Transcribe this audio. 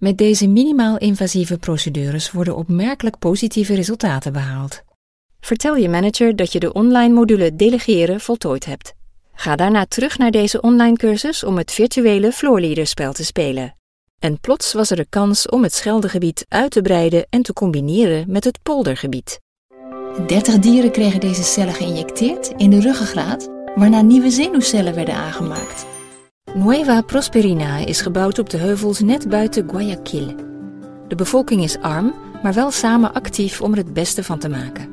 Met deze minimaal invasieve procedures worden opmerkelijk positieve resultaten behaald. Vertel je manager dat je de online module Delegeren voltooid hebt. Ga daarna terug naar deze online cursus om het virtuele floorleaderspel te spelen. En plots was er de kans om het Scheldegebied uit te breiden en te combineren met het poldergebied. 30 dieren kregen deze cellen geïnjecteerd in de ruggengraat, waarna nieuwe zenuwcellen werden aangemaakt. Nueva Prosperina is gebouwd op de heuvels net buiten Guayaquil. De bevolking is arm, maar wel samen actief om er het beste van te maken.